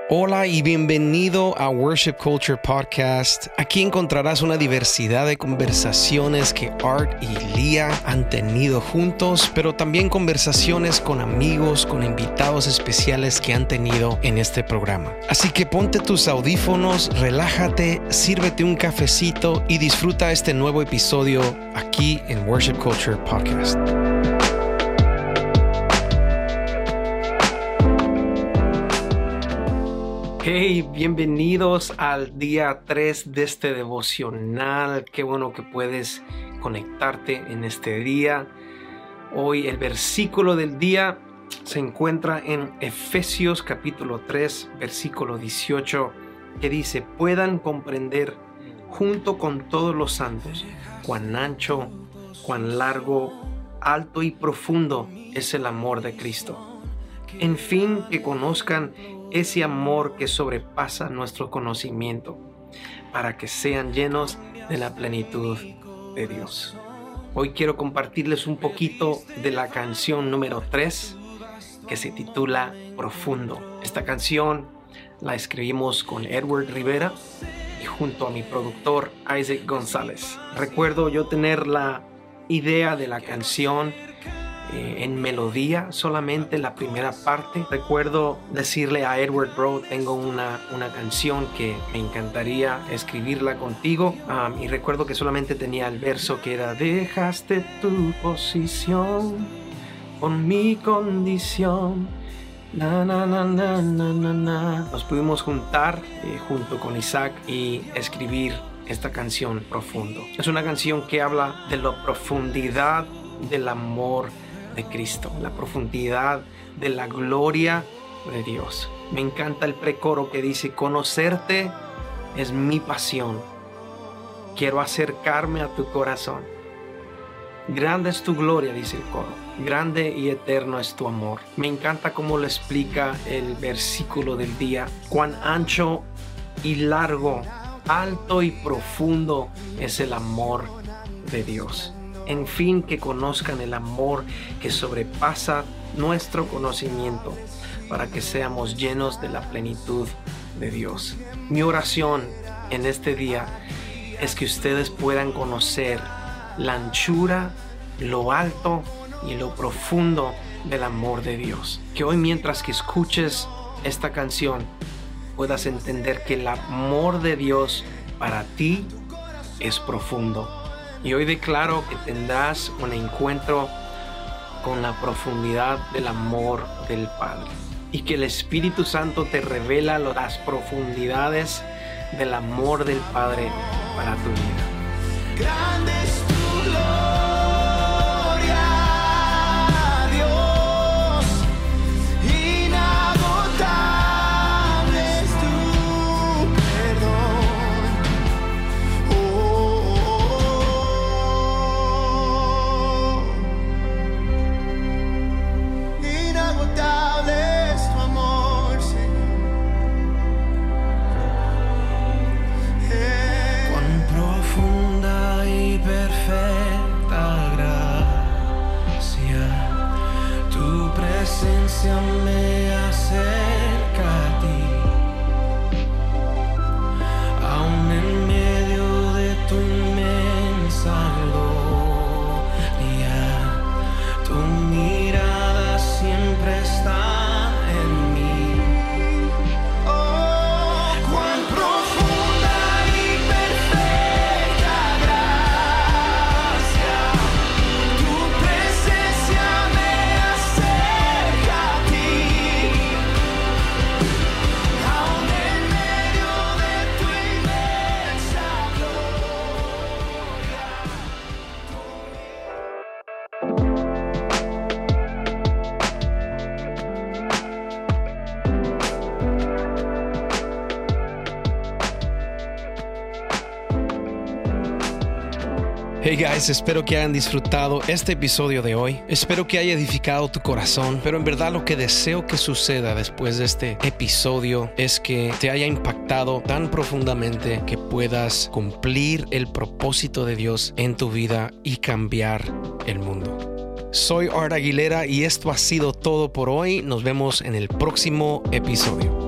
Hola y bienvenido a Worship Culture Podcast. Aquí encontrarás una diversidad de conversaciones que Art y Lía han tenido juntos, pero también conversaciones con amigos, con invitados especiales que han tenido en este programa. Así que ponte tus audífonos, relájate, sírvete un cafecito y disfruta este nuevo episodio aquí en Worship Culture Podcast. Hey, bienvenidos al día 3 de este devocional. Qué bueno que puedes conectarte en este día. Hoy el versículo del día se encuentra en Efesios capítulo 3, versículo 18, que dice: puedan comprender junto con todos los santos cuán ancho, cuán largo, alto y profundo es el amor de Cristo. En fin, que conozcan ese amor que sobrepasa nuestro conocimiento, para que sean llenos de la plenitud de Dios. Hoy quiero compartirles un poquito de la canción número 3, que se titula Profundo. Esta canción la escribimos con Edward Rivera y junto a mi productor Isaac González. Recuerdo yo tener la idea de la canción en melodía, solamente la primera parte. Recuerdo decirle a Edward: bro, tengo una canción que me encantaría escribirla contigo, y recuerdo que solamente tenía el verso que era: dejaste tu posición con mi condición, na na na na na na na. Nos pudimos juntar junto con Isaac y escribir esta canción, Profundo. Es una canción que habla de la profundidad del amor de Cristo, la profundidad de la gloria de Dios. Me encanta el precoro que dice: conocerte es mi pasión, quiero acercarme a tu corazón. Grande es tu gloria, dice el coro, grande y eterno es tu amor. Me encanta cómo lo explica el versículo del día: cuán ancho y largo, alto y profundo es el amor de Dios. En fin, que conozcan el amor que sobrepasa nuestro conocimiento, para que seamos llenos de la plenitud de Dios. Mi oración en este día es que ustedes puedan conocer la anchura, lo alto y lo profundo del amor de Dios. Que hoy, mientras que escuches esta canción, puedas entender que el amor de Dios para ti es profundo. Y hoy declaro que tendrás un encuentro con la profundidad del amor del Padre, y que el Espíritu Santo te revela las profundidades del amor del Padre para tu vida. Grande es tu gloria, Dios, inagotable es tu perdón. Me acerca a ti, aún en medio de tu inmensa gloria, tu mirada siempre está en mí. Oh, cuán profunda y perfecta gracia, tu presencia me acerca. Hey guys, espero que hayan disfrutado este episodio de hoy. Espero que haya edificado tu corazón, pero en verdad lo que deseo que suceda después de este episodio es que te haya impactado tan profundamente que puedas cumplir el propósito de Dios en tu vida y cambiar el mundo. Soy Art Aguilera y esto ha sido todo por hoy. Nos vemos en el próximo episodio.